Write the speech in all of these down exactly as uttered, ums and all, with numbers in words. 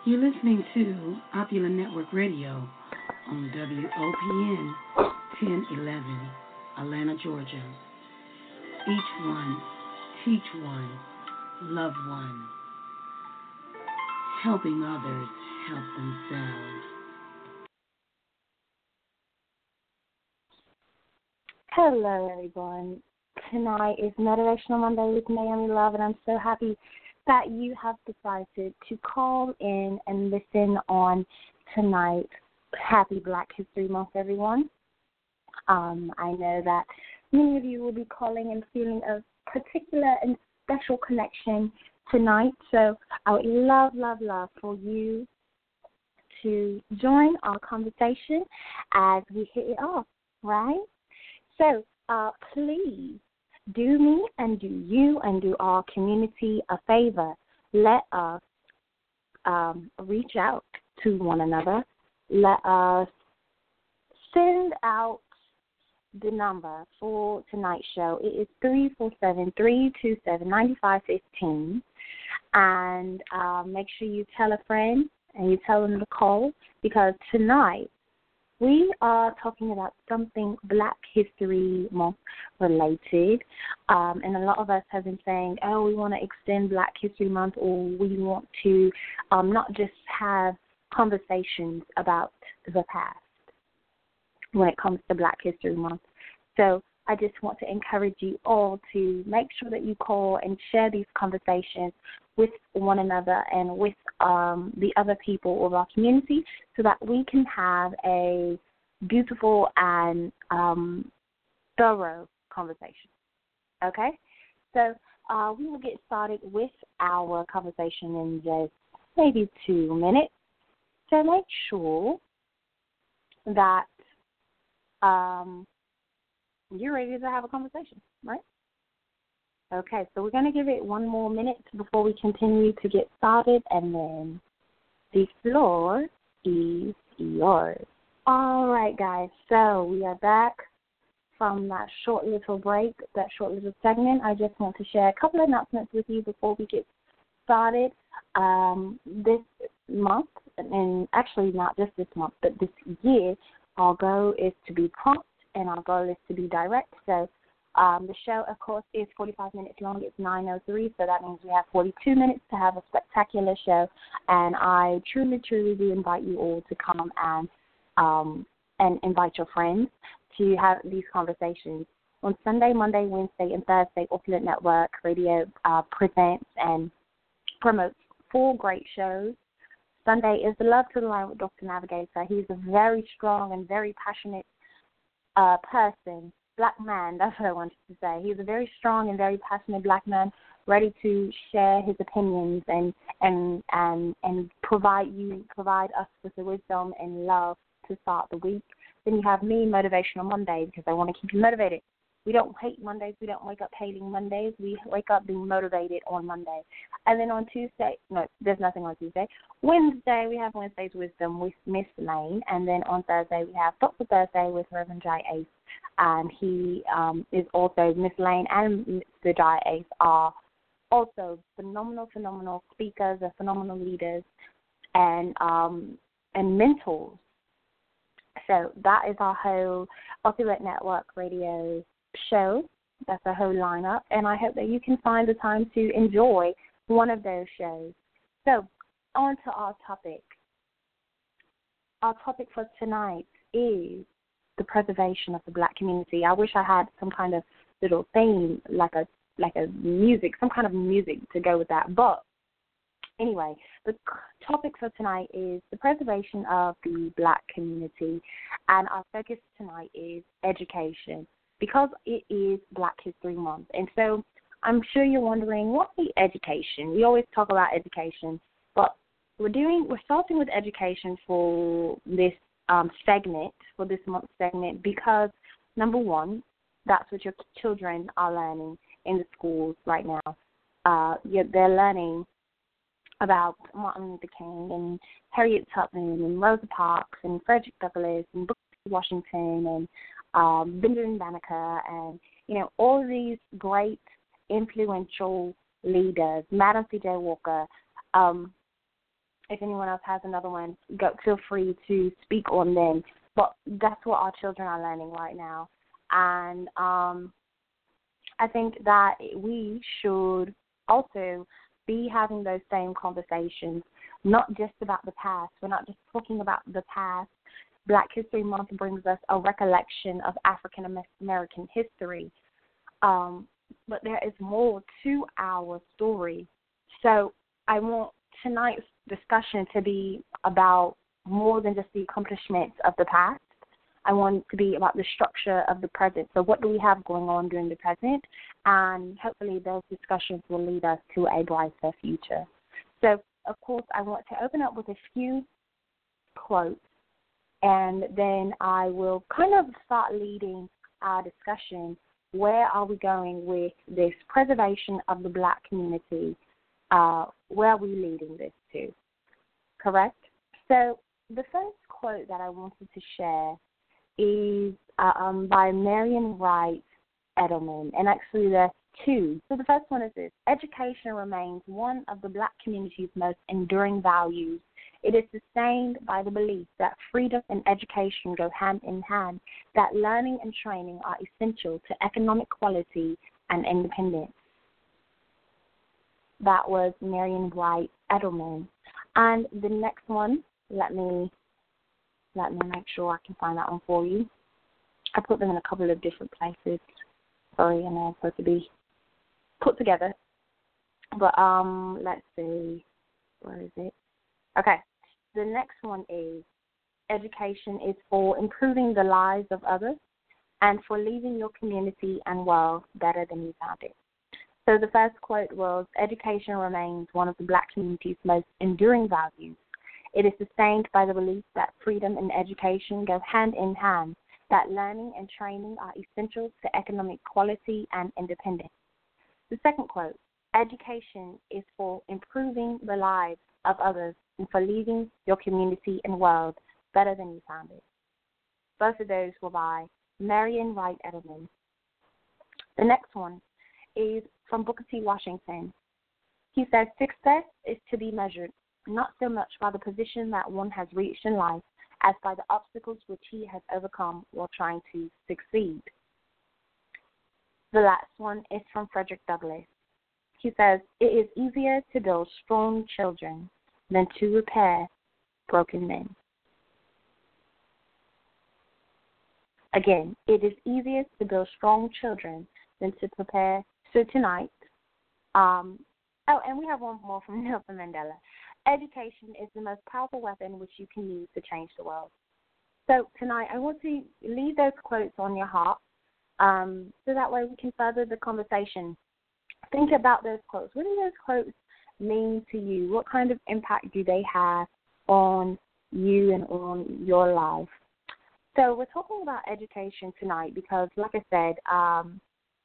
You're listening to Opulent Network Radio on W O P N ten eleven, Atlanta, Georgia. Each one, teach one, love one, helping others help themselves. Hello, everyone. Tonight is Motivational Monday with Naomi Love, and I'm so happy that you have decided to call in and listen on tonight. Happy Black History Month, everyone. Um, I know that many of you will be calling and feeling a particular and special connection tonight, so I would love, love, love for you to join our conversation as we hit it off, right? So uh, please do me and do you and do our community a favor. Let us um, reach out to one another. Let us send out the number for tonight's show. It is three four seven, three two seven, nine five one five. And uh, make sure you tell a friend and you tell them to call, because tonight we are talking about something Black History Month related, um, and a lot of us have been saying, oh, we want to extend Black History Month, or we want to um, not just have conversations about the past when it comes to Black History Month. So I just want to encourage you all to make sure that you call and share these conversations with one another and with um, the other people of our community, so that we can have a beautiful and um, thorough conversation. Okay? So uh, we will get started with our conversation in just maybe two minutes. So make sure that um, you're ready to have a conversation, right? Okay, so we're going to give it one more minute before we continue to get started, and then the floor is yours. All right, guys, so we are back from that short little break, that short little segment. I just want to share a couple of announcements with you before we get started. Um, this month, and actually not just this month, but this year, our goal is to be prompt and our goal is to be direct. So Um, the show, of course, is forty-five minutes long. It's nine oh three, so that means we have forty-two minutes to have a spectacular show. And I truly, truly do invite you all to come and um, and invite your friends to have these conversations. On Sunday, Monday, Wednesday, and Thursday, Opulent Network Radio uh, presents and promotes four great shows. Sunday is the Love to the Line with Doctor Navigator. He's a very strong and very passionate uh, person. Black man, that's what I wanted to say. He's a very strong and very passionate black man, ready to share his opinions and and and and provide you provide us with the wisdom and love to start the week. Then you have me, Motivational Monday, because I want to keep you motivated. We don't hate Mondays. We don't wake up hating Mondays. We wake up being motivated on Monday. And then on Tuesday, no, there's nothing on Tuesday. Wednesday, we have Wednesday's Wisdom with Miss Lane. And then on Thursday, we have Doctor Thursday with Reverend Jai Ace. And he um, is also, Miss Lane and Mister Jai Ace are also phenomenal, phenomenal speakers and phenomenal leaders and um, and mentors. So that is our whole Opulent Network Radio show. That's our whole lineup, and I hope that you can find the time to enjoy one of those shows. So on to our topic. Our topic for tonight is the preservation of the black community. I wish I had some kind of little theme, like a like a music, some kind of music to go with that. But anyway, the topic for tonight is the preservation of the black community, and our focus tonight is education, because it is Black History Month. And so I'm sure you're wondering, what is education? We always talk about education, but we're doing we're starting with education for this um, segment, for this month's segment, because number one, that's what your children are learning in the schools right now. Uh, they're learning about Martin Luther King and Harriet Tubman and Rosa Parks and Frederick Douglass and Booker T. Washington and um, Benjamin Banneker and, you know, all of these great influential leaders, Madam C J. Walker. Um, if anyone else has another one, go, feel free to speak on them. But that's what our children are learning right now. And um, I think that we should also be having those same conversations, not just about the past. We're not just talking about the past. Black History Month brings us a recollection of African American history. Um, but there is more to our story. So I want tonight's discussion to be about more than just the accomplishments of the past. I want it to be about the structure of the present. So what do we have going on during the present? And hopefully those discussions will lead us to a brighter future. So, of course, I want to open up with a few quotes, and then I will kind of start leading our discussion. Where are we going with this preservation of the Black community? Uh, where are we leading this to? Correct? So the first quote that I wanted to share is uh, um, by Marian Wright Edelman, and actually there's two. So the first one is this: education remains one of the Black community's most enduring values. It is sustained by the belief that freedom and education go hand in hand, that learning and training are essential to economic equality and independence. That was Marian Wright Edelman. And the next one, let me let me make sure I can find that one for you. I put them in a couple of different places. Sorry, and they're supposed to be put together. But um, let's see, where is it? Okay, the next one is: education is for improving the lives of others and for leaving your community and world better than you found it. So the first quote was: education remains one of the Black community's most enduring values. It is sustained by the belief that freedom and education go hand in hand, that learning and training are essential to economic equality and independence. The second quote: education is for improving the lives of others and for leaving your community and world better than you found it. Both of those were by Marian Wright Edelman. The next one is from Booker T. Washington. He says, success is to be measured not so much by the position that one has reached in life as by the obstacles which he has overcome while trying to succeed. The last one is from Frederick Douglass. He says, it is easier to build strong children than to repair broken men. Again, it is easier to build strong children than to prepare. So tonight, um, oh, and we have one more from Nelson Mandela. Education is the most powerful weapon which you can use to change the world. So tonight, I want to leave those quotes on your heart, um, so that way we can further the conversation. Think about those quotes. What do those quotes mean to you? What kind of impact do they have on you and on your life? So we're talking about education tonight because, like I said, um,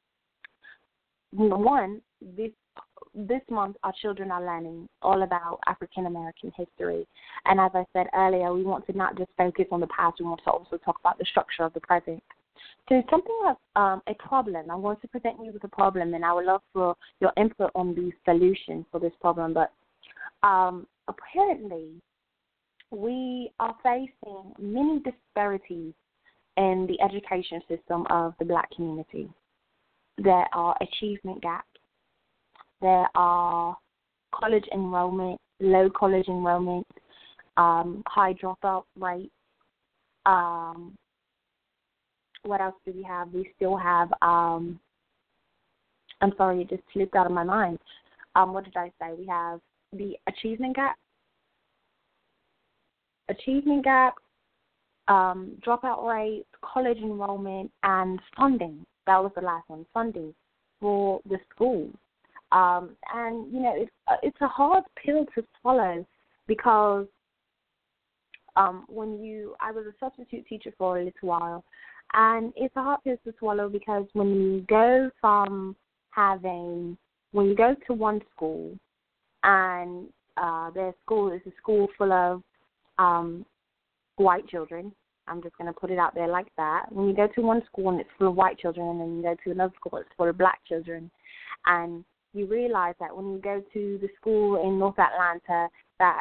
one, this this month our children are learning all about African American history. And as I said earlier, we want to not just focus on the past, we want to also talk about the structure of the present. So something like um, a problem, I'm going to present you with a problem, and I would love for your input on the solution for this problem. But um, apparently, we are facing many disparities in the education system of the Black community. There are achievement gaps. There are college enrollment, low college enrollment, um, high dropout rates. Um, what else do we have? We still have, um, I'm sorry, it just slipped out of my mind. Um, what did I say? We have the achievement gap, achievement gap, um, dropout rates, college enrollment, and funding. That was the last one, funding for the schools. Um, and, you know, it's, uh, it's a hard pill to swallow because um, when you, I was a substitute teacher for a little while, and it's a hard pill to swallow because when you go from having, when you go to one school and uh, their school is a school full of um, white children, I'm just going to put it out there like that. When you go to one school and it's full of white children, and then you go to another school it's full of black children, and you realize that when you go to the school in North Atlanta that it's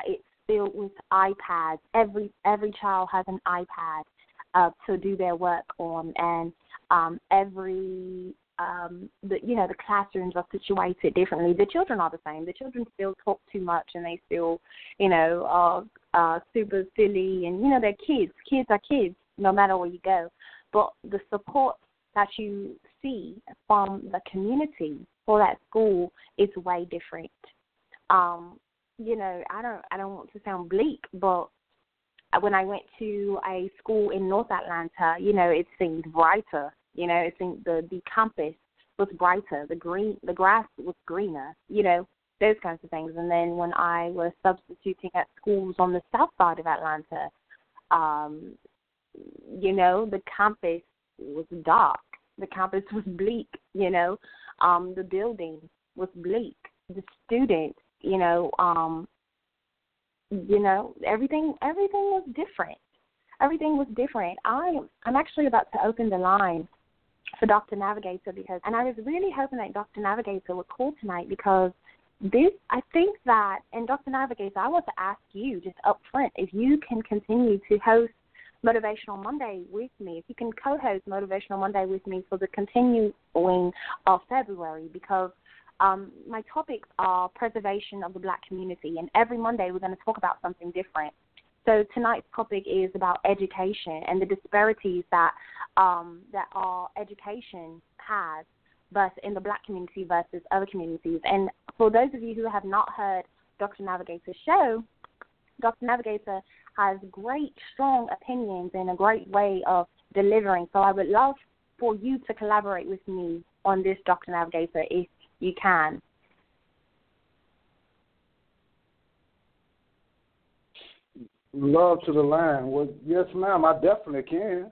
filled with iPads. Every every child has an iPad uh, to do their work on, and um, every um, the you know the classrooms are situated differently. The children are the same. The children still talk too much, and they still you know are uh, super silly, and you know they're kids. Kids are kids, no matter where you go. But the support that you see from the community for that school is way different. Um, you know, I don't, I don't want to sound bleak, but when I went to a school in North Atlanta, you know, it seemed brighter. You know, it seemed the the campus was brighter. The green, the grass was greener. You know, those kinds of things. And then when I was substituting at schools on the south side of Atlanta, um, you know, the campus was dark. The campus was bleak, you know. Um, the building was bleak. The students, you know, um, you know, everything everything was different. Everything was different. I, I'm actually about to open the line for Doctor Navigator because, and I was really hoping that Doctor Navigator would call tonight because this, I think that, and Doctor Navigator, I want to ask you just up front if you can continue to host Motivational Monday with me, if you can co-host Motivational Monday with me for the continuing of February, because um, my topics are preservation of the Black community, and every Monday we're going to talk about something different. So tonight's topic is about education and the disparities that um, that our education has, but in the Black community versus other communities. And for those of you who have not heard Doctor Navigator's show, Doctor Navigator has great, strong opinions and a great way of delivering. So I would love for you to collaborate with me on this, Doctor Navigator, if you can. Love to the line. Well, yes, ma'am, I definitely can.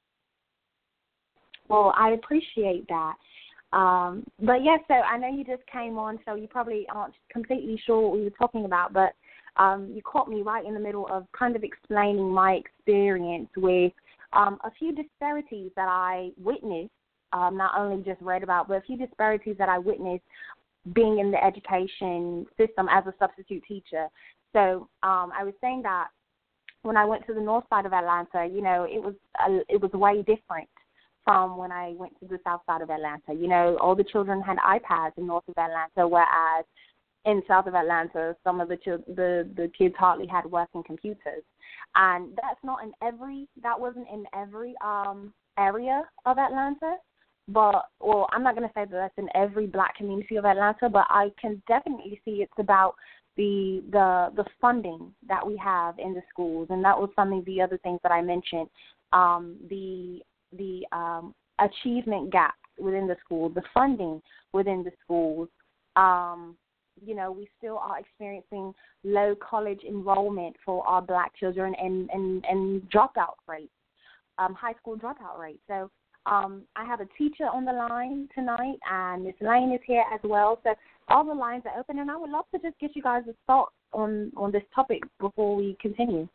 Well, I appreciate that. Um, but, yes, so I know you just came on, so you probably aren't completely sure what we were talking about, but Um, you caught me right in the middle of kind of explaining my experience with um, a few disparities that I witnessed, um, not only just read about, but a few disparities that I witnessed being in the education system as a substitute teacher. So um, I was saying that when I went to the north side of Atlanta, you know, it was a, it was way different from when I went to the south side of Atlanta. You know, all the children had iPads in north of Atlanta, whereas in south of Atlanta, some of the, ch- the the kids hardly had working computers, and that's not in every. That wasn't in every um, area of Atlanta, but well, I'm not going to say that that's in every Black community of Atlanta, but I can definitely see it's about the the the funding that we have in the schools, and that was some of the other things that I mentioned. Um, the the um, achievement gap within the school, the funding within the schools. Um, You know, we still are experiencing low college enrollment for our Black children and, and, and dropout rates, um, high school dropout rates. So um, I have a teacher on the line tonight, and Miss Lane is here as well. So all the lines are open, and I would love to just get you guys' thoughts on, on this topic before we continue.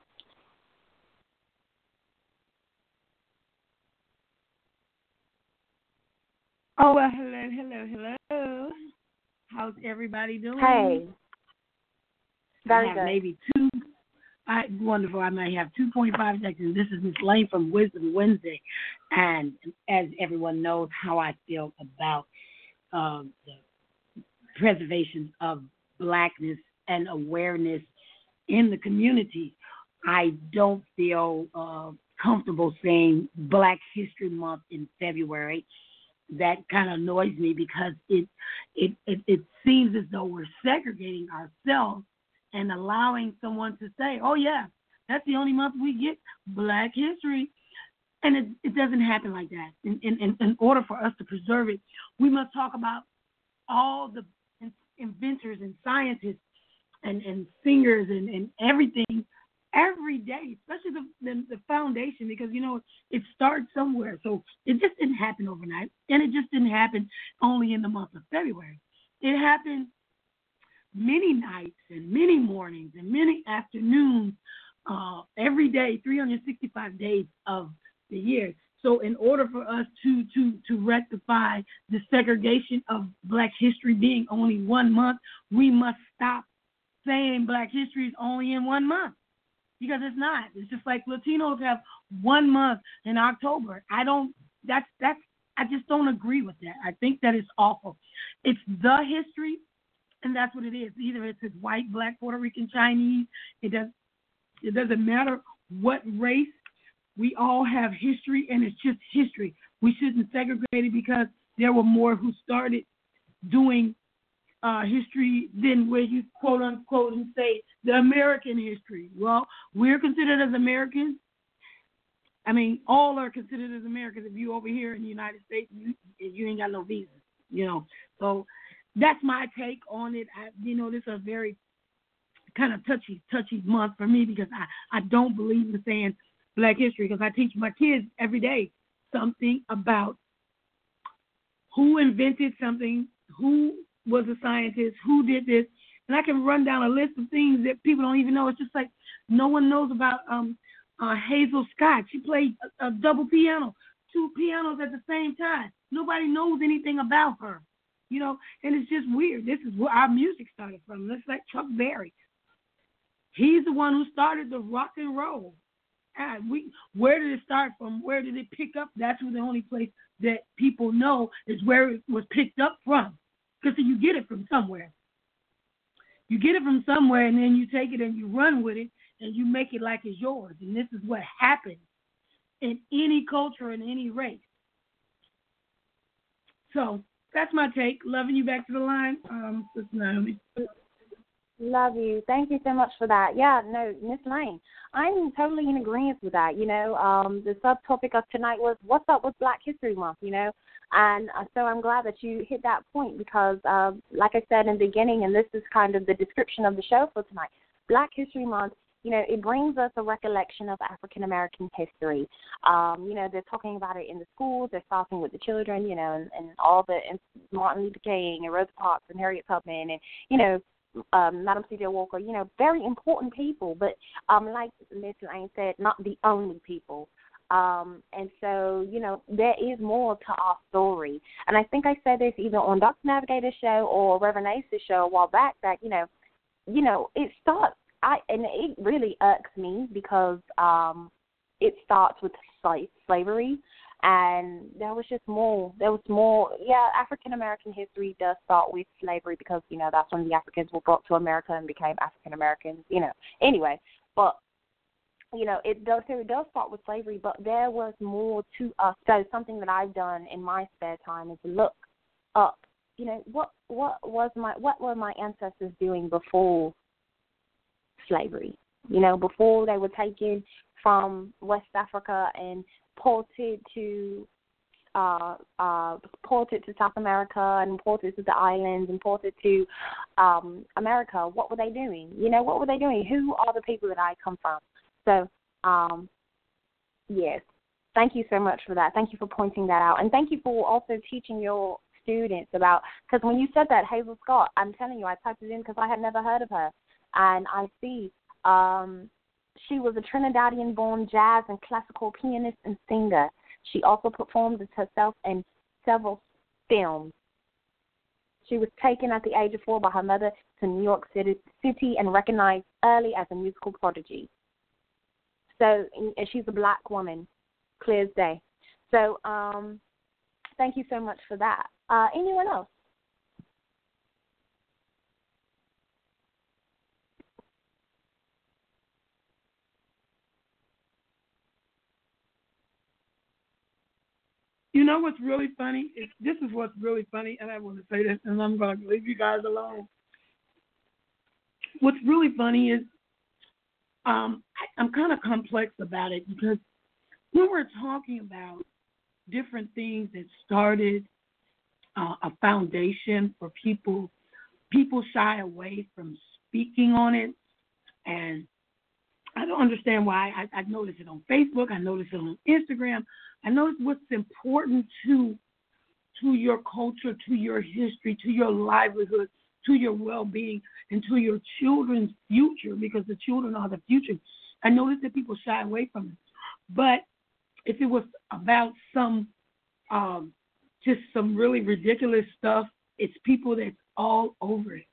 Oh, well, hello, hello, hello. How's everybody doing? Hey. Very I have good. maybe two. I, wonderful. I might have two point five seconds. This is Miss Lane from Wisdom Wednesday. And as everyone knows how I feel about um, the preservation of Blackness and awareness in the community, I don't feel uh, comfortable saying Black History Month in February. That kind of annoys me because it, it it it seems as though we're segregating ourselves and allowing someone to say, oh, yeah, that's the only month we get Black history. And it, it doesn't happen like that. In, in, in order for us to preserve it, we must talk about all the inventors and scientists and, and singers and, and everything every day, especially the, the, the foundation, because, you know, it starts somewhere. So it just didn't happen overnight, and it just didn't happen only in the month of February. It happened many nights and many mornings and many afternoons, uh, every day, three hundred sixty-five days of the year. So in order for us to, to, to rectify the segregation of Black history being only one month, we must stop saying Black History is only in one month, because it's not. It's just like Latinos have one month in October. I don't. That's that's. I just don't agree with that. I think that it's awful. It's the history, and that's what it is. Either it's white, Black, Puerto Rican, Chinese. It does. It doesn't matter what race. We all have history, and it's just history. We shouldn't segregate it because there were more who started doing uh, history than where you quote unquote and say the American history. Well, we're considered as Americans. I mean, all are considered as Americans. If you over here in the United States, you you ain't got no visa, you know. So that's my take on it. I, you know, this is a very kind of touchy, touchy month for me because I, I don't believe in saying Black history because I teach my kids every day something about who invented something, who was a scientist, who did this, and I can run down a list of things that people don't even know. It's just like no one knows about um, uh, Hazel Scott. She played a, a double piano, two pianos at the same time. Nobody knows anything about her, you know, and it's just weird. This is where our music started from. It's like Chuck Berry. He's the one who started the rock and roll. And we, where did it start from? Where did it pick up? That's the only place that people know is where it was picked up from. Because you get it from somewhere. You get it from somewhere, and then you take it and you run with it, and you make it like it's yours. And this is what happens in any culture and any race. So that's my take. Loving you back to the line, um, Sister Naomi. Love you. Thank you so much for that. Yeah, no, Miss Lane, I'm totally in agreement with that. You know, um, the subtopic of tonight was what's up with Black History Month, you know, and uh, so I'm glad that you hit that point because, uh, like I said in the beginning, and this is kind of the description of the show for tonight, Black History Month, you know, it brings us a recollection of African-American history. Um, you know, they're talking about it in the schools. They're starting with the children, you know, and, and all the and Martin Luther King and Rosa Parks and Harriet Tubman and, you know, Um, Madam C J Walker, you know, very important people, but um, like Miss Lane said, not the only people. Um, and so, you know, there is more to our story. And I think I said this either on Doctor Navigator's show or Reverend Ace's show a while back that, you know, you know, it starts, I and it really irks me because um, it starts with slave, slavery. And there was just more, there was more, yeah, African-American history does start with slavery because, you know, that's when the Africans were brought to America and became African-Americans, you know. Anyway, but, you know, it does, it does start with slavery, but there was more to us. So something that I've done in my spare time is look up, you know, what what was my, what were my ancestors doing before slavery? You know, before they were taken from West Africa and ported to uh, uh, ported to South America and ported to the islands and ported to um, America. What were they doing? You know, what were they doing? Who are the people that I come from? So, um, yes, thank you so much for that. Thank you for pointing that out. And thank you for also teaching your students about, because when you said that, Hazel Scott, I'm telling you, I typed it in because I had never heard of her. And I see um, she was a Trinidadian-born jazz and classical pianist and singer. She also performed as herself in several films. She was taken at the age of four by her mother to New York City, City and recognized early as a musical prodigy. So, and she's a black woman, clear as day. So, um, thank you so much for that. Uh, anyone else? You know what's really funny? Is, this is what's really funny, and I want to say this, and I'm going to leave you guys alone. What's really funny is um, I, I'm kind of complex about it because when we're talking about different things that started uh, a foundation for people, people shy away from speaking on it, and I don't understand why. I, I notice it on Facebook. I notice it on Instagram. I notice what's important to to your culture, to your history, to your livelihood, to your well-being, and to your children's future, because the children are the future. I notice that people shy away from it. But if it was about some um, just some really ridiculous stuff, it's people that's all over it.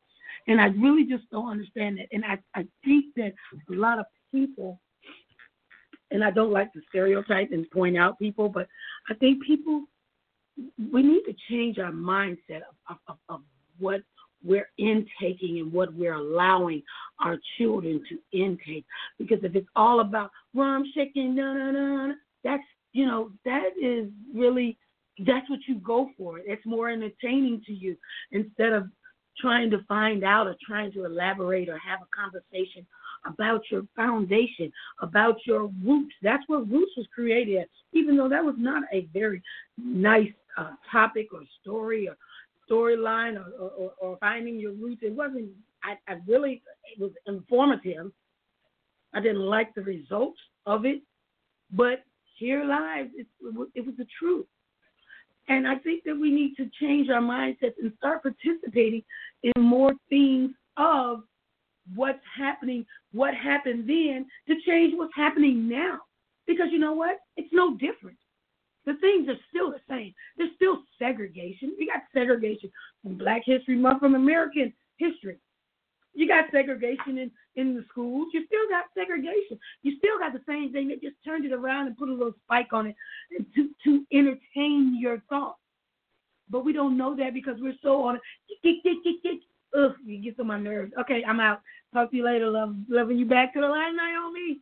And I really just don't understand that. And I, I think that a lot of people, and I don't like to stereotype and point out people, but I think people, we need to change our mindset of, of, of what we're intaking and what we're allowing our children to intake. Because if it's all about rum, chicken, no, no, no, that's, you know, that is really, that's what you go for. It's more entertaining to you instead of trying to find out or trying to elaborate or have a conversation about your foundation, about your roots. That's what Roots was created at, even though that was not a very nice uh, topic or story or storyline or, or, or finding your roots. It wasn't, I, I really, it was informative. I didn't like the results of it, but here lies, it, it was the truth. And I think that we need to change our mindsets and start participating in more things of what's happening, what happened then, to change what's happening now. Because you know what? It's no different. The things are still the same. There's still segregation. We got segregation from Black History Month, from American history. You got segregation in, in the schools. You still got segregation. You still got the same thing. They just turned it around and put a little spike on it to, to entertain your thoughts. But we don't know that because we're so on it. Ugh, you get on my nerves. Okay, I'm out. Talk to you later. Love, loving you back to the line, Naomi.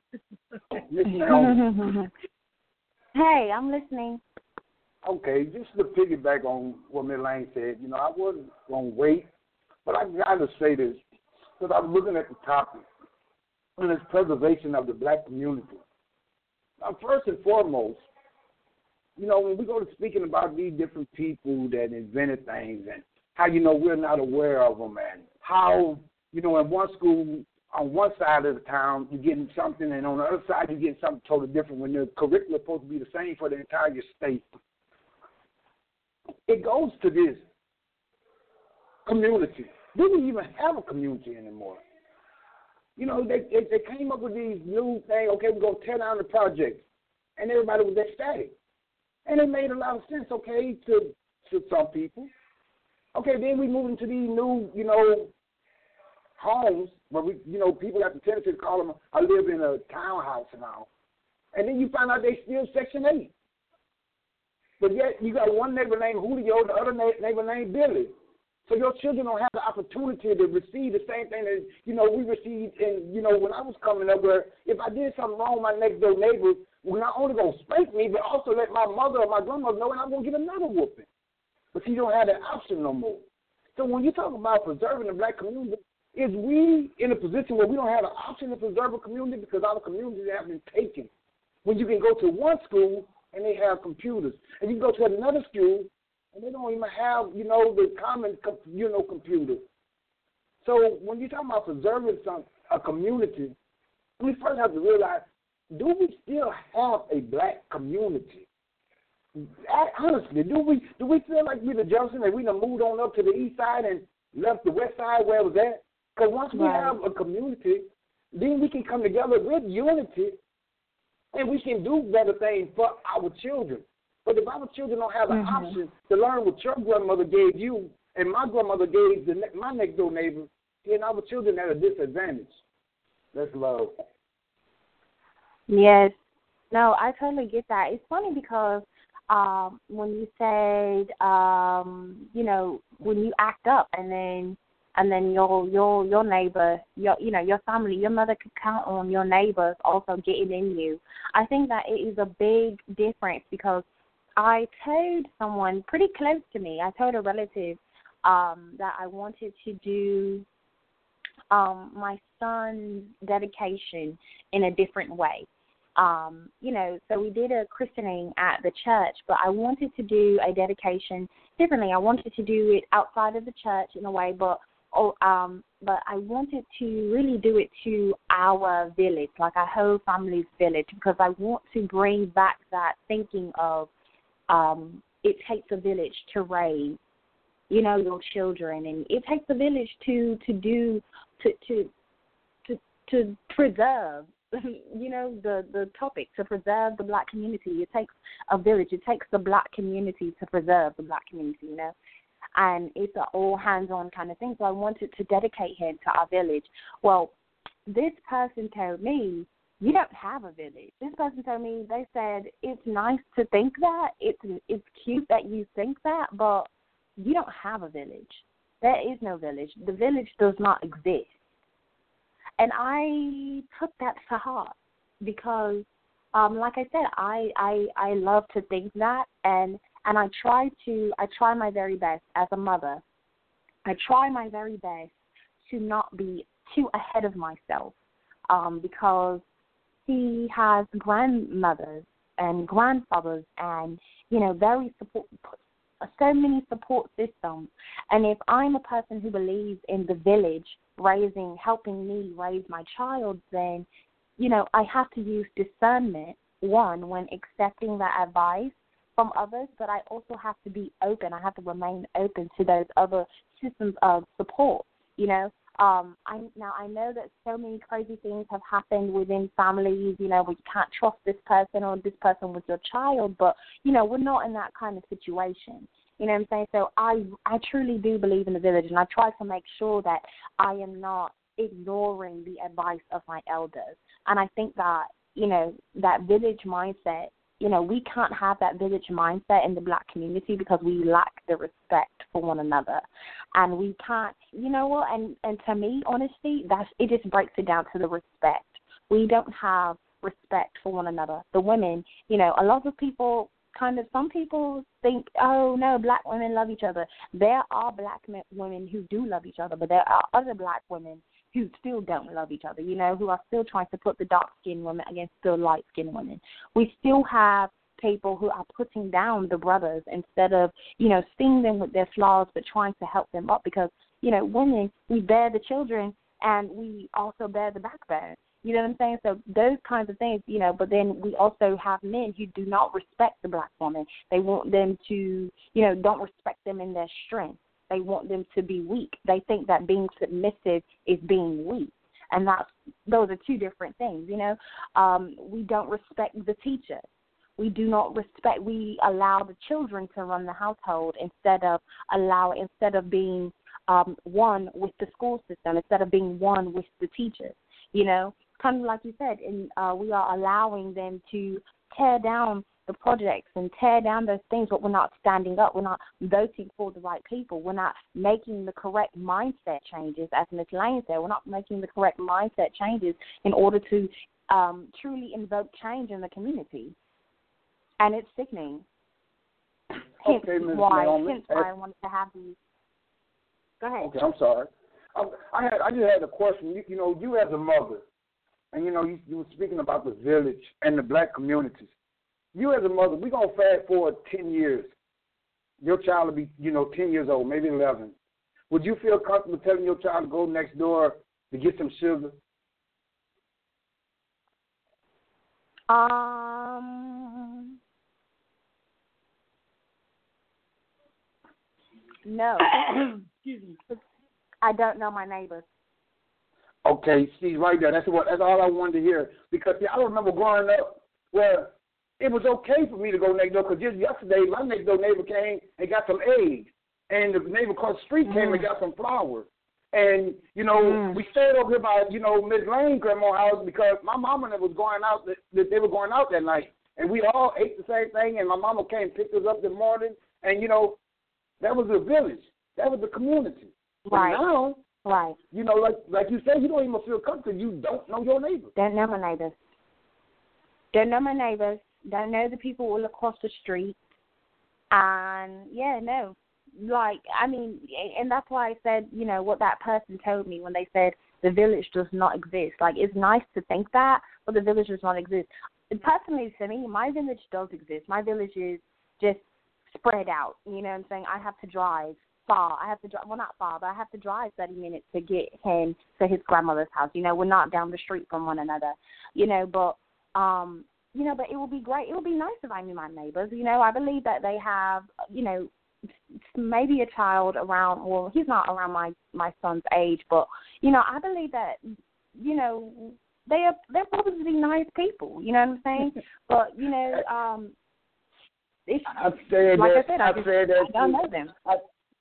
Hey, I'm listening. Okay, just to piggyback on what Miss Lane said, you know, I wasn't going to wait, but I got to say this, because I was looking at the topic, and it's preservation of the Black community. Now, first and foremost, you know, when we go to speaking about these different people that invented things and how, you know, we're not aware of them, and how, you know, in one school, on one side of the town, you're getting something, and on the other side, you're getting something totally different when the curriculum is supposed to be the same for the entire state. It goes to this community. Do we even have a community anymore? You know, they, they, they came up with these new things, okay, we're going to tear down the project, and everybody was ecstatic. And it made a lot of sense, okay, to, to some people. Okay, then we move into these new, you know, homes where we, you know, people have the tendency to call them, I live in a townhouse now. And then you find out they still Section eight. But yet you got one neighbor named Julio, the other neighbor named Billy. So your children don't have the opportunity to receive the same thing that, you know, we received in, you know, when I was coming up, where if I did something wrong, my next door neighbor was not only going to spank me, but also let my mother or my grandmother know, and I'm going to get another whooping. But you don't have that option no more. So when you talk about preserving the Black community, is we in a position where we don't have an option to preserve a community because our communities have been taken? When you can go to one school and they have computers, and you can go to another school and they don't even have, you know, the common, you know, computer. So when you're talking about preserving some a community, we first have to realize, do we still have a Black community? Honestly, do we do we feel like we're the Jefferson and we done moved on up to the east side and left the west side where it was at? Because once we right. have a community, then we can come together with unity and we can do better things for our children. But if our children don't have an mm-hmm. option to learn what your grandmother gave you and my grandmother gave the, my next door neighbor, then our children at a disadvantage. That's love. Yes. No, I totally get that. It's funny because um, when you said, um, you know, when you act up and then and then your your your neighbor, your you know, your family, your mother could count on your neighbors also getting in you. I think that it is a big difference because I told someone pretty close to me, I told a relative um, that I wanted to do um, my son's dedication in a different way. Um, you know, so we did a christening at the church, but I wanted to do a dedication differently. I wanted to do it outside of the church in a way, but oh, um, but I wanted to really do it to our village, like our whole family's village, because I want to bring back that thinking of um, it takes a village to raise, you know, your children, and it takes a village to to do to to to, to preserve. You know, the, the topic, to preserve the Black community. It takes a village. It takes the Black community to preserve the Black community, you know. and it's an all-hands-on kind of thing. So I wanted to dedicate him to our village. Well, this person told me, you don't have a village. This person told me, they said, it's nice to think that. It's it's cute that you think that, but you don't have a village. There is no village. The village does not exist. And I took that to heart because, um, like I said, I, I I love to think that, and and I try to I try my very best as a mother. I try my very best to not be too ahead of myself, um, because he has grandmothers and grandfathers and, you know, very support, so many support systems. And if I'm a person who believes in the village raising, helping me raise my child, then, you know, I have to use discernment, one, when accepting that advice from others, but I also have to be open. I have to remain open to those other systems of support, you know. Um, I, now, I know that so many crazy things have happened within families, you know, where you can't trust this person or this person with your child, but, you know, we're not in that kind of situation. You know what I'm saying? So I, I truly do believe in the village, and I try to make sure that I am not ignoring the advice of my elders. And I think that, you know, that village mindset, you know, we can't have that village mindset in the black community because we lack the respect for one another. And we can't, you know what, and, and to me, honestly, that's, it just breaks it down to the respect. We don't have respect for one another. The women, you know, a lot of people kind of, some people think, oh, no, black women love each other. There are black women who do love each other, but there are other black women who still don't love each other, you know, who are still trying to put the dark-skinned women against the light-skinned women. We still have people who are putting down the brothers instead of, you know, seeing them with their flaws but trying to help them up because, you know, women, we bear the children and we also bear the backbone. You know what I'm saying? So those kinds of things, you know, but then we also have men who do not respect the black woman. They want them to, you know, don't respect them in their strength. They want them to be weak. They think that being submissive is being weak. And that's, those are two different things, you know. Um, we don't respect the teacher. We do not respect, we allow the children to run the household instead of allow, instead of being um, one with the school system, instead of being one with the teachers, you know. Kind of like you said, and uh, we are allowing them to tear down the projects and tear down those things, but we're not standing up. We're not voting for the right people. We're not making the correct mindset changes, as Miz Lane said. We're not making the correct mindset changes in order to um, truly invoke change in the community. And it's sickening. Hence Okay, Miz why, Naomi. hence why I wanted to have these. Go ahead. Okay, I'm sorry. I, I had I just had a question. You, you know, you as a mother, and you know, you, you were speaking about the village and the black communities. You as a mother, we're going to fast forward ten years. Your child will be, you know, ten years old, maybe eleven. Would you feel comfortable telling your child to go next door to get some sugar? Um, no. Excuse me. I don't know my neighbors. Okay, see, right there. That's what. That's all I wanted to hear. Because see, I remember growing up where it was okay for me to go next door. Because just yesterday, my next door neighbor came and got some eggs, and the neighbor across the street came mm. and got some flour. And you know, mm. we stayed over here by you know Miz Lane's grandma's house because my mama was going out. That, that they were going out that night, and we all ate the same thing. And my mama came and picked us up in the morning. And you know, that was the village. That was the community. Right. But now, right. You know, like like you said, you don't even feel comfortable. You don't know your neighbors. Don't know my neighbors. Don't know my neighbors. Don't know the people all across the street. And, yeah, no. Like, I mean, and that's why I said, you know, what that person told me when they said the village does not exist. Like, it's nice to think that, but the village does not exist. Personally, to me, my village does exist. My village is just spread out. You know what I'm saying? I have to drive far. I have to drive, well, not far, but I have to drive thirty minutes to get him to his grandmother's house. You know, we're not down the street from one another, you know, but, um, you know, but it would be great. It would be nice if I knew my neighbors. You know, I believe that they have, you know, maybe a child around, well, he's not around my, my son's age, but, you know, I believe that, you know, they are, they're probably nice people, you know what I'm saying? But, you know, um, it's, I've said like that, I said, I, I've just, said that I don't know them. I,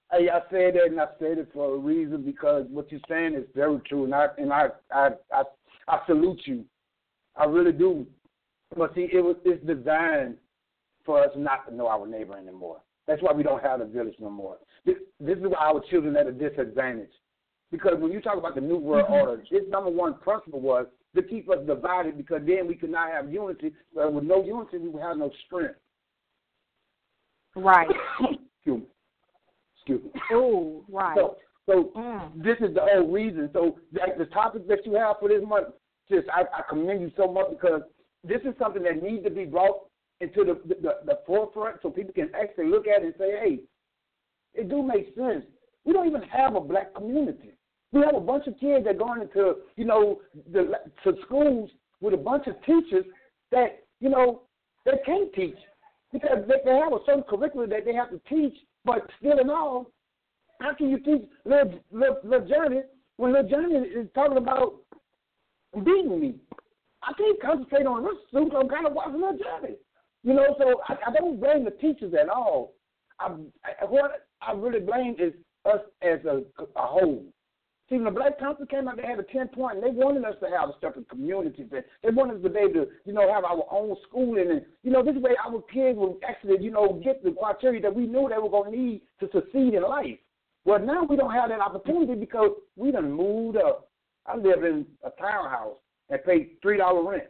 I, I said that, and I said it for a reason because what you're saying is very true, and I and I I I, I salute you. I really do. But see, it was it's designed for us not to know our neighbor anymore. That's why we don't have the village no more. This, this is why our children are at a disadvantage. Because when you talk about the New World mm-hmm. Order, its number one principle was to keep us divided because then we could not have unity. But with no unity, we would have no strength. Right. Excuse me. Excuse me. Oh, right. So, so mm. this is the whole reason. So the, the topic that you have for this month, just I, I commend you so much because this is something that needs to be brought into the, the, the forefront so people can actually look at it and say, hey, it do make sense. We don't even have a black community. We have a bunch of kids that going into, you know, the to schools with a bunch of teachers that, you know, they can't teach because they, they have a certain curriculum that they have to teach, but still in all, how can you teach little, little, little Johnny when little Johnny is talking about beating me? I can't concentrate on this, so I'm kind of watching little Johnny. You know, so I, I don't blame the teachers at all. I, I, what I really blame is us as a, a whole. See, when the Black Council came out, they had a ten-point, and they wanted us to have a separate community. They wanted us to be able to, you know, have our own schooling. And, you know, this way our kids will actually, you know, get the criteria that we knew they were going to need to succeed in life. Well, now we don't have that opportunity because we done moved up. I live in a townhouse and pay three dollars rent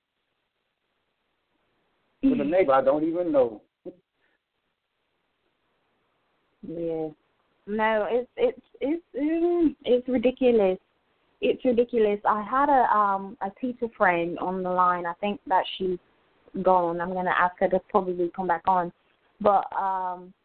with a neighbor I don't even know. Yeah. No, it's it's it's mm, it's ridiculous. It's ridiculous. I had a um a teacher friend on the line. I think that she's gone. I'm gonna ask her to probably come back on. But um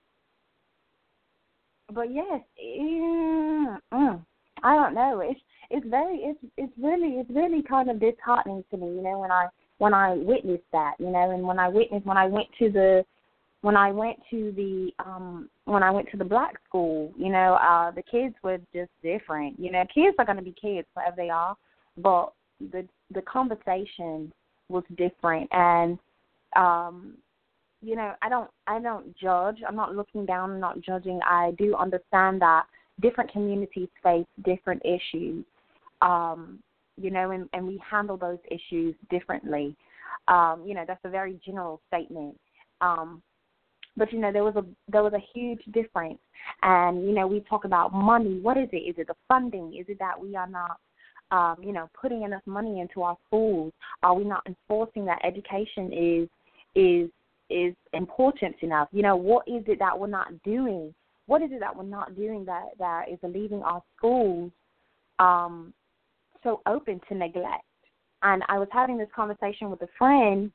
but yes, mm, mm, I don't know. It's it's very it's it's really it's really kind of disheartening to me, you know, when I when I witnessed that, you know, and when I witnessed when I went to the When I went to the um, when I went to the black school, you know, uh, the kids were just different. You know, kids are going to be kids whatever they are, but the the conversation was different. And um, you know, I don't I don't judge. I'm not looking down. I'm not judging. I do understand that different communities face different issues. Um, you know, and, and we handle those issues differently. Um, you know, that's a very general statement. Um, But, you know, there was a there was a huge difference. And, you know, we talk about money. What is it? Is it the funding? Is it that we are not, um, you know, putting enough money into our schools? Are we not enforcing that education is is is important enough? You know, what is it that we're not doing? What is it that we're not doing that, that is leaving our schools um, so open to neglect? And I was having this conversation with a friend,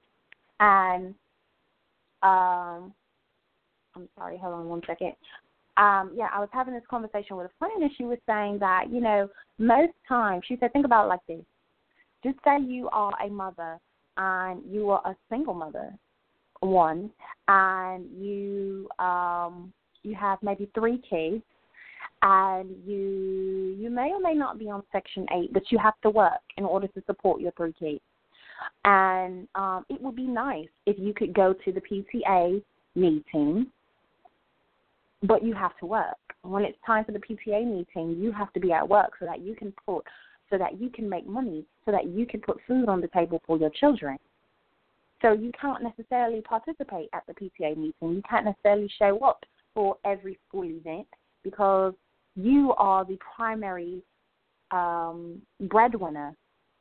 and Um, I'm sorry, hold on one second. Um, yeah, I was having this conversation with a friend, and she was saying that, you know, most times, she said, think about it like this. Just say you are a mother, and you are a single mother, one, and you um, you have maybe three kids, and you you may or may not be on Section eight, but you have to work in order to support your three kids. And um, it would be nice if you could go to the P T A meeting, but you have to work. When it's time for the P T A meeting, you have to be at work so that you can put, so that you can make money, so that you can put food on the table for your children. So you can't necessarily participate at the P T A meeting. You can't necessarily show up for every school event because you are the primary um, breadwinner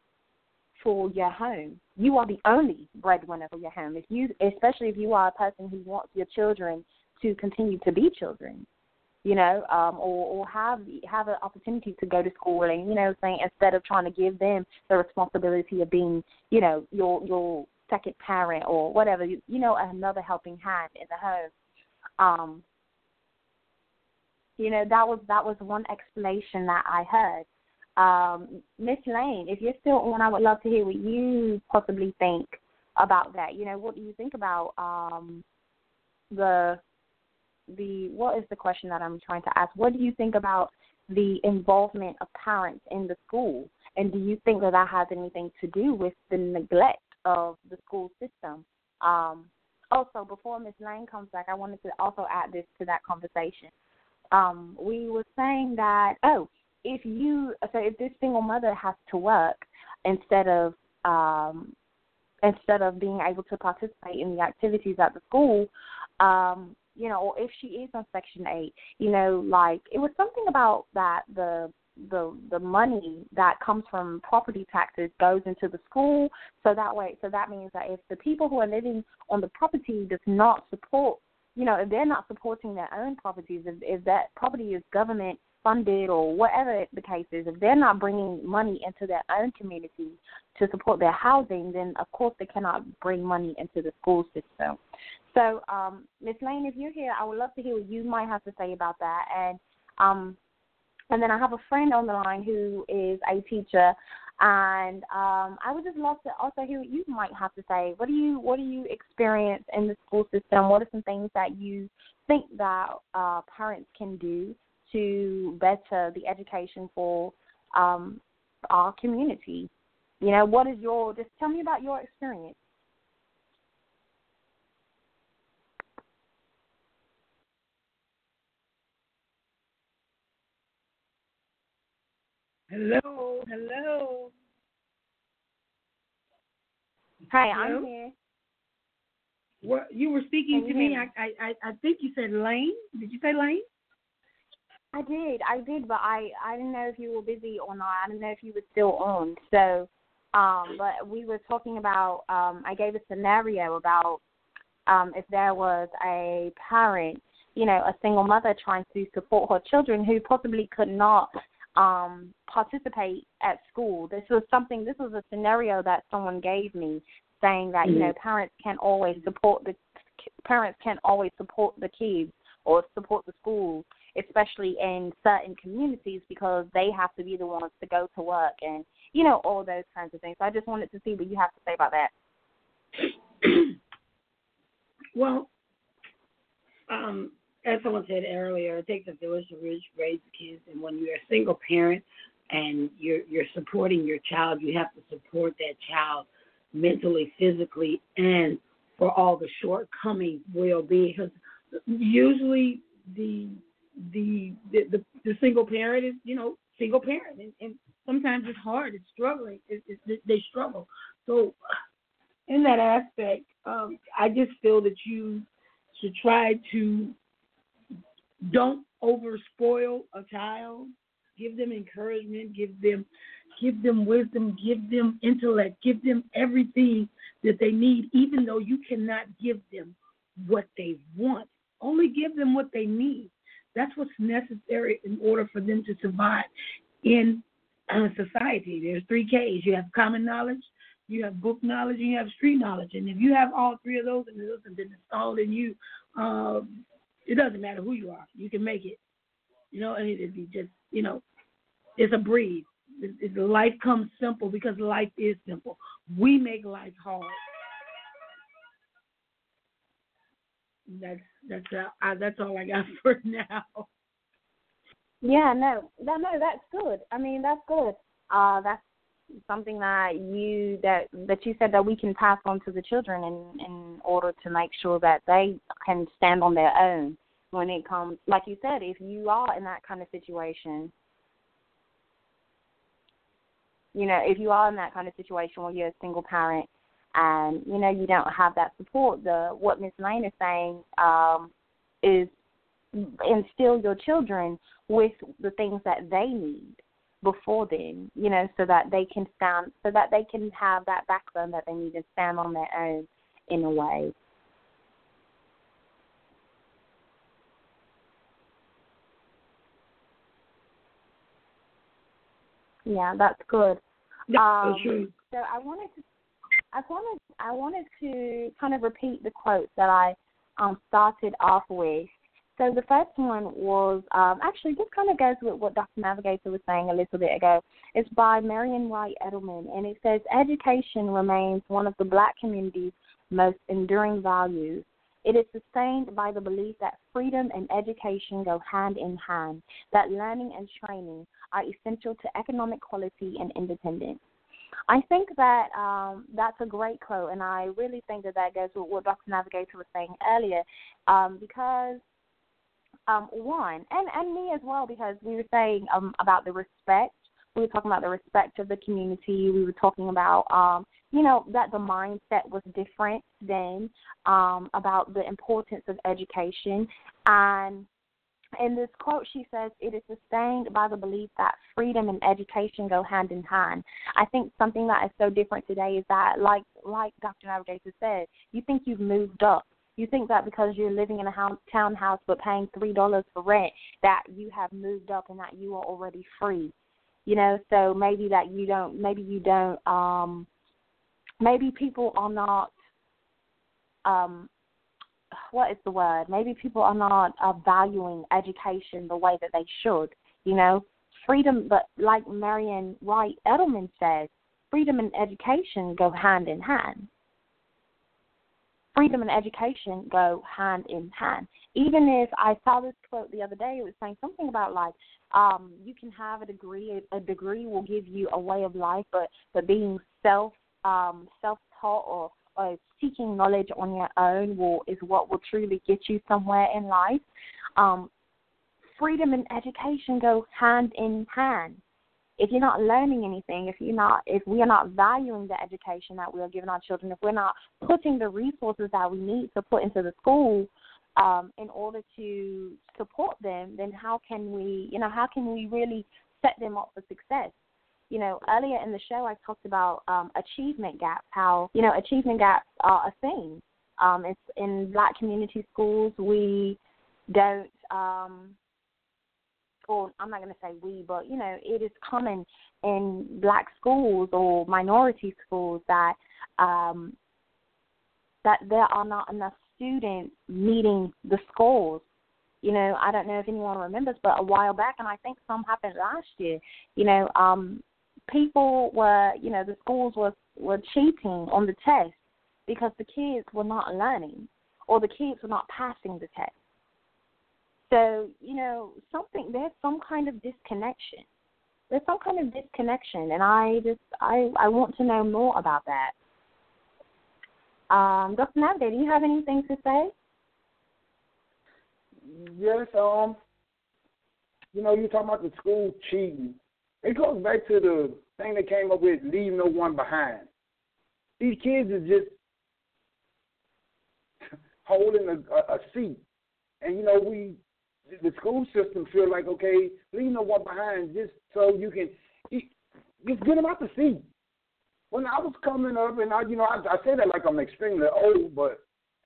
for your home. You are the only breadwinner for your home. If you, especially if you are a person who wants your children to continue to be children, you know, um, or, or have have an opportunity to go to school, and you know, saying instead of trying to give them the responsibility of being, you know, your your second parent or whatever, you, you know, another helping hand in the home. Um, you know, that was that was one explanation that I heard. Um, Miss Lane, if you're still on, I would love to hear what you possibly think about that. You know, what do you think about um, the the what is the question that I'm trying to ask? What do you think about the involvement of parents in the school, and do you think that that has anything to do with the neglect of the school system? Um, also, before Miss Lane comes back, I wanted to also add this to that conversation. um, we were saying that, oh, if you, so if this single mother has to work instead of, um, instead of being able to participate in the activities at the school, um, you know, or if she is on Section eight, you know, like it was something about that the the the money that comes from property taxes goes into the school, so that way, so that means that if the people who are living on the property does not support, you know, if they're not supporting their own properties, if, if that property is government funded or whatever the case is, if they're not bringing money into their own community to support their housing, then of course they cannot bring money into the school system. So, um, Miz Lane, if you're here, I would love to hear what you might have to say about that. And um, and then I have a friend on the line who is a teacher, and um, I would just love to also hear what you might have to say. What do you what do you experience in the school system? What are some things that you think that uh, parents can do to better the education for um, our community? You know, what is your, just tell me about your experience. Hello, hello. Hi, Hello? I'm here. What, you were speaking Can to you me. hear I, I, I I think you said Lane. Did you say Lane? I did, I did, but I, I didn't know if you were busy or not. I didn't know if you were still on. So, um, but we were talking about, um, I gave a scenario about um, if there was a parent, you know, a single mother trying to support her children who possibly could not um, participate at school. This was something, this was a scenario that someone gave me, saying that, mm-hmm. you know, parents can't always support the, parents can't always support the kids or support the schools, especially in certain communities, because they have to be the ones to go to work and, you know, all those kinds of things. So I just wanted to see what you have to say about that. Well, um, as someone said earlier, it takes a village to raise kids, and when you're a single parent and you're you're supporting your child, you have to support that child mentally, physically, and for all the shortcomings will be, because usually the the the, the, the single parent is, you know, single parent, and, and sometimes it's hard, it's struggling, it, it, they struggle. So in that aspect, um, I just feel that you should try to don't over spoil a child. Give them encouragement, give them give them wisdom, give them intellect, give them everything that they need, even though you cannot give them what they want. Only give them what they need. That's what's necessary in order for them to survive in uh, society. There's three K's. You have common knowledge, you have book knowledge, and you have street knowledge. And if you have all three of those and then installed in you, uh, it doesn't matter who you are. You can make it. You know, and it'd be just, you know, it's a breeze. It, it, life comes simple because life is simple. We make life hard. That's that's uh, I, that's all I got for now. Yeah, no, no, no, that's good. I mean, that's good. Uh, that's something that you that that you said that we can pass on to the children in in order to make sure that they can stand on their own when it comes. Like you said, if you are in that kind of situation, you know, if you are in that kind of situation where you're a single parent, and, you know, you don't have that support, the what Miz Lane is saying um, is instill your children with the things that they need before then, you know, so that they can stand, so that they can have that backbone that they need to stand on their own in a way. Yeah, that's good. Um, so I wanted to I wanted I wanted to kind of repeat the quotes that I um, started off with. So the first one was um, actually this kind of goes with what Doctor Navigator was saying a little bit ago. It's by Marian Wright Edelman, and it says, "Education remains one of the Black community's most enduring values. It is sustained by the belief that freedom and education go hand in hand, that learning and training are essential to economic quality and independence." I think that um, that's a great quote, and I really think that that goes with what Doctor Navigator was saying earlier, um, because um, one, and, and me as well, because we were saying um, about the respect. We were talking about the respect of the community. We were talking about, um, you know, that the mindset was different then, um, about the importance of education. And in this quote, she says, it is sustained by the belief that freedom and education go hand in hand. I think something that is so different today is that, like like Doctor Navigata said, you think you've moved up. You think that because you're living in a house, townhouse but paying three dollars for rent, that you have moved up and that you are already free. You know, so maybe that you don't, maybe you don't, um, maybe people are not, um, what is the word? Maybe people are not uh, valuing education the way that they should. You know, freedom, but like Marian Wright Edelman says, freedom and education go hand in hand. Freedom and education go hand in hand. Even if I saw this quote the other day, it was saying something about like, um, you can have a degree. A degree will give you a way of life, but, but being self um, self-taught or, or seeking knowledge on your own will is what will truly get you somewhere in life. Um, freedom and education go hand in hand. If you're not learning anything, if you're not, if we are not valuing the education that we are giving our children, if we're not putting the resources that we need to put into the school um, in order to support them, then how can we, you know, how can we really set them up for success? You know, earlier in the show I talked about um, achievement gaps, how, you know, achievement gaps are a thing. Um, it's in Black community schools, we don't, um, or I'm not going to say we, but, you know, it is common in Black schools or minority schools that um, that there are not enough students meeting the scores. You know, I don't know if anyone remembers, but a while back, and I think some happened last year, you know, um, people were, you know, the schools were, were cheating on the test because the kids were not learning or the kids were not passing the test. So, you know, something, there's some kind of disconnection. There's some kind of disconnection, and I just, I, I want to know more about that. Um, Doctor Navigator, do you have anything to say? Yes, um, you know, you're talking about the school cheating. It goes back to the thing they came up with, leave no one behind. These kids are just holding a, a, a seat. And, you know, we, the school system feel like, okay, leave no one behind just so you can, just get them out the seat. When I was coming up, and I, you know, I, I say that like I'm extremely old, but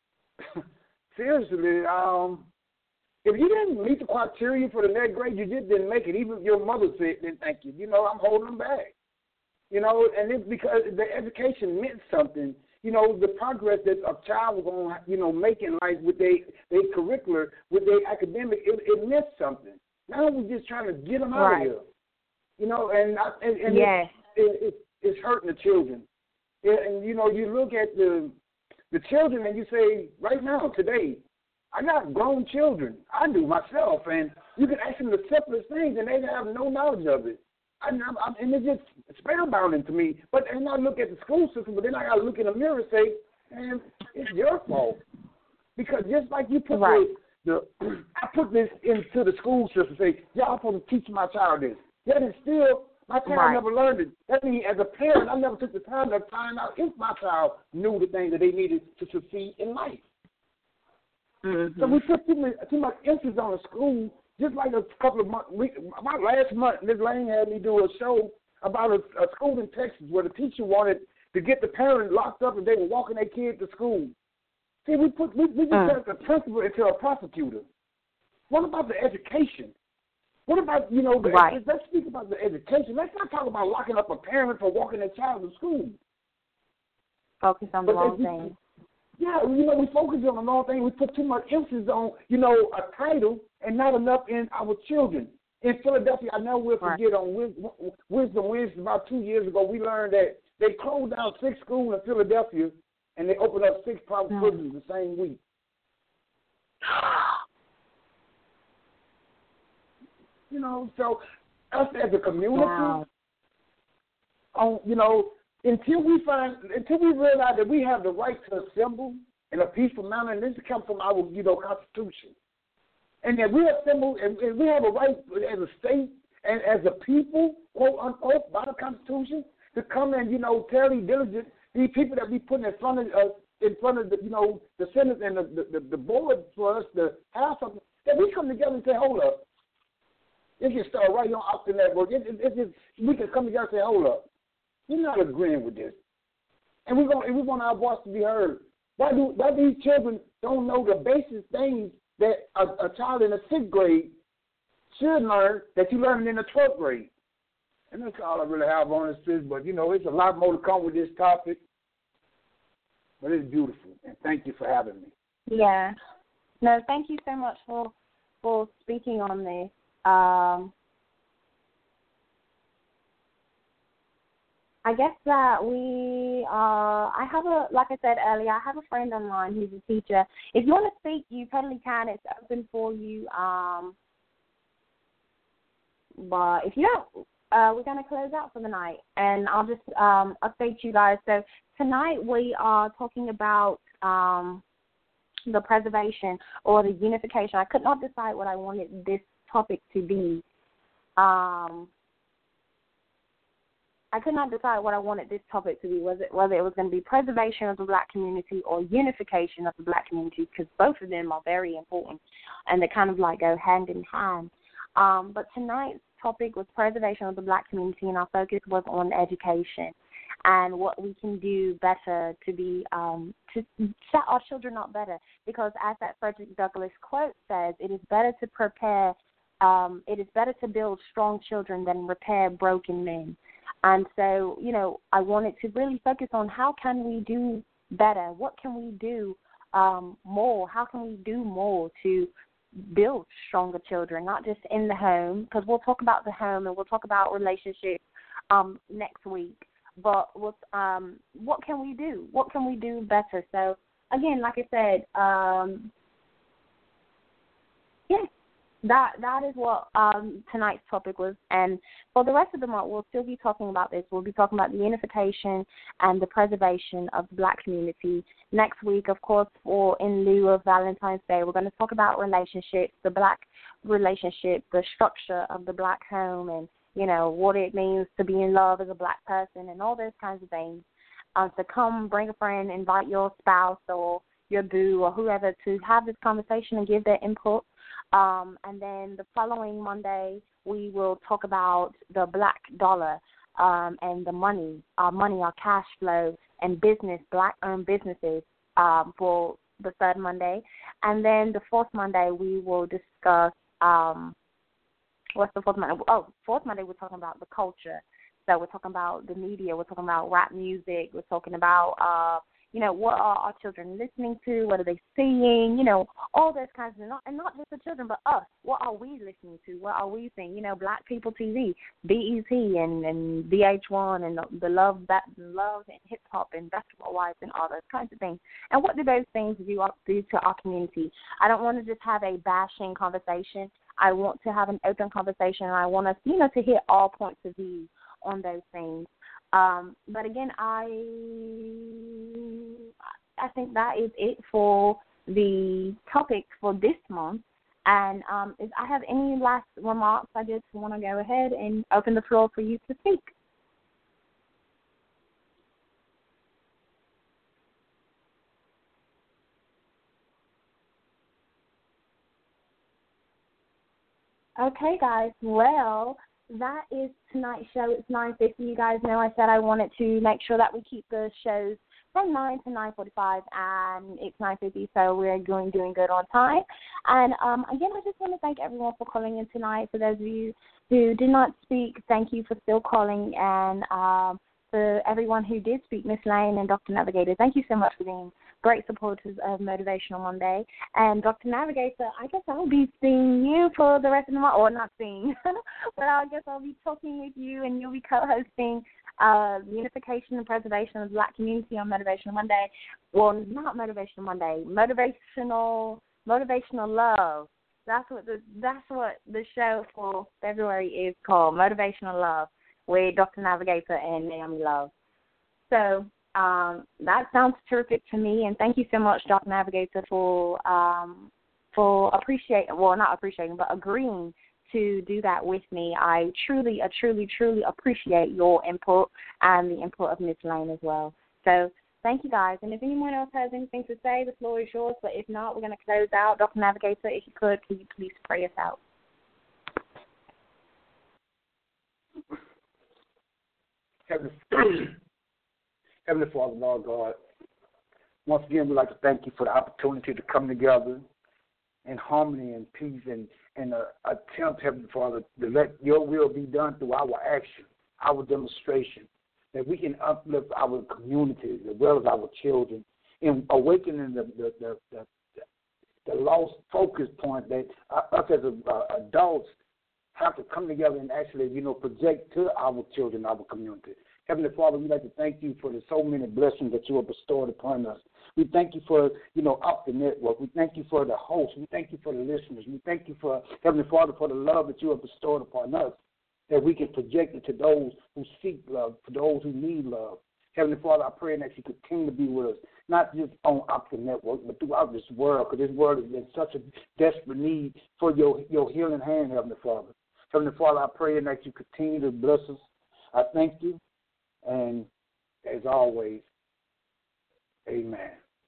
seriously, um, if you didn't meet the criteria for the next grade, you just didn't make it. Even your mother said, didn't thank you. You know, I'm holding them back. You know, and it's because the education meant something. You know, the progress that a child was going to, you know, make in life with their their curricular, with their academic, it, it meant something. Now we're just trying to get them out right. of here. You know, and and, and yes. it, it, it, it's hurting the children. And, you know, you look at the the children and you say, right now, today, I got grown children. I do myself, and you can ask them the simplest things, and they have no knowledge of it. I, I, and it's just spellbounding to me. But and I look at the school system, but then I got to look in the mirror and say, man, it's your fault. Because just like you put right. the, the, I put this into the school system, say, y'all supposed to teach my child this. Yet it's still, my child right. never learned it. That means as a parent, I never took the time to find out if my child knew the things that they needed to succeed in life. Mm-hmm. So we put too much, too much emphasis on the school. Just like a couple of months, we, about last month, Miz Lane had me do a show about a, a school in Texas where the teacher wanted to get the parents locked up and they were walking their kids to school. See, we put we, we just uh. turned the principal into a prosecutor. What about the education? What about, you know, the, right. let's speak about the education. Let's not talk about locking up a parent for walking their child to school. Focus on but the wrong they, thing. Yeah, you know, we focus on the wrong thing. We put too much emphasis on, you know, a title and not enough in our children. In Philadelphia, I never will forget right. on Wisdom Wednesday about two years ago, we learned that they closed down six schools in Philadelphia and they opened up six private mm. prisons the same week. You know, so us as a community, wow. on, you know, Until we find, until we realize that we have the right to assemble in a peaceful manner, and this comes from our, you know, Constitution. and that we assemble, and, and we have a right as a state and as a people, quote unquote, by the Constitution, to come and, you know, tell these diligent, these people that we put in front of us, in front of the, you know, the Senate and the, the, the board for us to have something, that we come together and say, hold up. It can start right on off the network. It, it, it just, we can come together and say, hold up. We're not agreeing with this. And we want, and we want our voice to be heard. Why do why these children don't know the basic things that a, a child in the sixth grade should learn that you learn in the twelfth grade? And that's all I really have on this, but, you know, it's a lot more to come with this topic. But it's beautiful, and thank you for having me. Yeah. No, thank you so much for for speaking on this. Um, I guess that we, uh, I have a, like I said earlier, I have a friend online who's a teacher. If you want to speak, you totally can. It's open for you. Um, but if you don't, uh, we're going to close out for the night, and I'll just um, update you guys. So tonight we are talking about um, the preservation or the unification. I could not decide what I wanted this topic to be. Um, I could not decide what I wanted this topic to be, was it, whether it was going to be preservation of the black community or unification of the black community, because both of them are very important, and they kind of like go hand in hand. Um, but tonight's topic was preservation of the black community, and our focus was on education and what we can do better to be um, to set our children up better. Because as that Frederick Douglass quote says, it is better to prepare, um, it is better to build strong children than repair broken men. And so, you know, I wanted to really focus on how can we do better? What can we do um, more? How can we do more to build stronger children, not just in the home, because we'll talk about the home and we'll talk about relationships um, next week. But what, um, what can we do? What can we do better? So, again, like I said, um, yeah. That that is what um, tonight's topic was, and for the rest of the month, we'll still be talking about this. We'll be talking about the unification and the preservation of the black community. Next week, of course, or in lieu of Valentine's Day, we're going to talk about relationships, the black relationship, the structure of the black home, and, you know, what it means to be in love as a black person and all those kinds of things. Um, so come, bring a friend, invite your spouse or your boo or whoever to have this conversation and give their input. Um, and then the following Monday, we will talk about the black dollar um, and the money, our money, our cash flow, and business, black-owned businesses um, for the third Monday. And then the fourth Monday, we will discuss, um, what's the fourth Monday? Oh, fourth Monday, we're talking about the culture. So we're talking about the media. We're talking about rap music. We're talking about uh, you know, what are our children listening to? What are they seeing? You know, all those kinds of, and not, and not just the children, but us. What are we listening to? What are we seeing? You know, Black People T V, B E T, and, and V H one, and the, the love that love and hip hop and Basketball Wives and all those kinds of things. And what do those things do, do to our community? I don't want to just have a bashing conversation. I want to have an open conversation, and I want us, you know, to hear all points of view on those things. Um, but again, I I think that is it for the topic for this month. And um, if I have any last remarks, I just want to go ahead and open the floor for you to speak. Okay, guys. Well, that is tonight's show. It's nine fifty. You guys know I said I wanted to make sure that we keep the shows from nine to nine forty-five, and it's nine fifty, so we're doing, doing good on time. And, um, again, I just want to thank everyone for calling in tonight. For those of you who did not speak, thank you for still calling. And um, for everyone who did speak, Miss Lane and Doctor Navigator, thank you so much for being great supporters of Motivational Monday. And Doctor Navigator, I guess I'll be seeing you for the rest of the month, or not seeing, but I guess I'll be talking with you, and you'll be co-hosting uh, Unification and Preservation of the Black Community on Motivational Monday. Well, not Motivational Monday, Motivational Motivational Love. That's what the that's what the show for February is called, Motivational Love, with Doctor Navigator and Naomi Love. So Um, that sounds terrific to me, and thank you so much, Doctor Navigator, for um, for appreciating, well, not appreciating, but agreeing to do that with me. I truly, uh, truly, truly appreciate your input and the input of Miss Lane as well. So thank you, guys. And if anyone else has anything to say, the floor is yours. But if not, we're going to close out. Doctor Navigator, if you could, can you please pray us out? Heavenly, Heavenly Father, Lord God, once again, we'd like to thank you for the opportunity to come together in harmony and peace and, and uh, attempt, Heavenly Father, to let your will be done through our action, our demonstration, that we can uplift our communities as well as our children in awakening the, the, the, the, the lost focus point that uh, us as a, uh, adults have to come together and actually, you know, project to our children, our community. Heavenly Father, we'd like to thank you for the so many blessings that you have bestowed upon us. We thank you for, you know, Up the Network. We thank you for the hosts. We thank you for the listeners. We thank you for, Heavenly Father, for the love that you have bestowed upon us, that we can project it to those who seek love, for those who need love. Heavenly Father, I pray that you continue to be with us, not just on Up the Network, but throughout this world, because this world is in such a desperate need for your, your healing hand, Heavenly Father. Heavenly Father, I pray that you continue to bless us. I thank you, and as always, amen.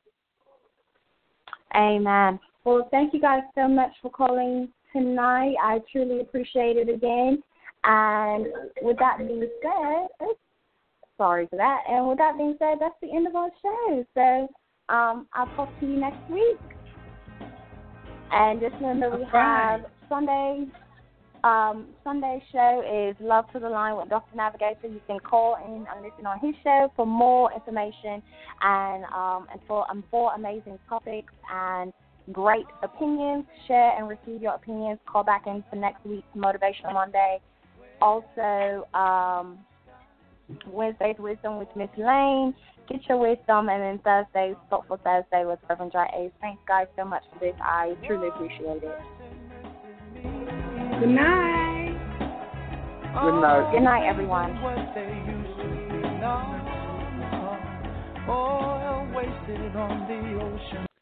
Amen. Well, thank you guys so much for calling tonight. I truly appreciate it again. And with that being said, oops, sorry for that. And with that being said, that's the end of our show. So um, I'll talk to you next week. And just remember, we have Sunday. Um, Sunday's show is Love to the Line with Doctor Navigator. You can call in and listen on his show for more information and um, and for um, for amazing topics and great opinions. Share and receive your opinions. Call back in for next week's Motivational Monday. Also, um, Wednesday's Wisdom with Miss Lane. Get your wisdom. And then Thursday's Thoughtful Thursday with Reverend Dry Ace. Thanks, guys, so much for this. I truly appreciate it. Good night. Good night. Good night, everyone. Oil wasted on the ocean.